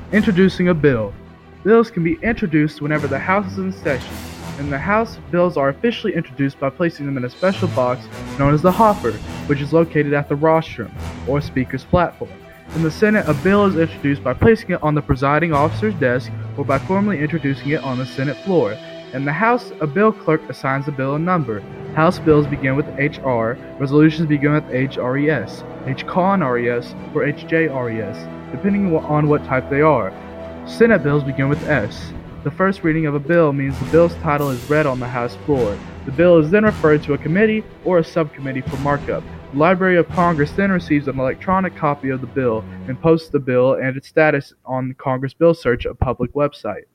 Introducing a bill. Bills can be introduced whenever the House is in session. In the House, bills are officially introduced by placing them in a special box known as the hopper, which is located at the rostrum, or Speaker's platform. In the Senate, a bill is introduced by placing it on the presiding officer's desk or by formally introducing it on the Senate floor. In the House, a bill clerk assigns the bill a number. House bills begin with HR, resolutions begin with HRES, HCON-RES, or HJRES, depending on what type they are. Senate bills begin with S. The first reading of a bill means the bill's title is read on the House floor. The bill is then referred to a committee or a subcommittee for markup. The Library of Congress then receives an electronic copy of the bill and posts the bill and its status on Congress Bill Search, a public website.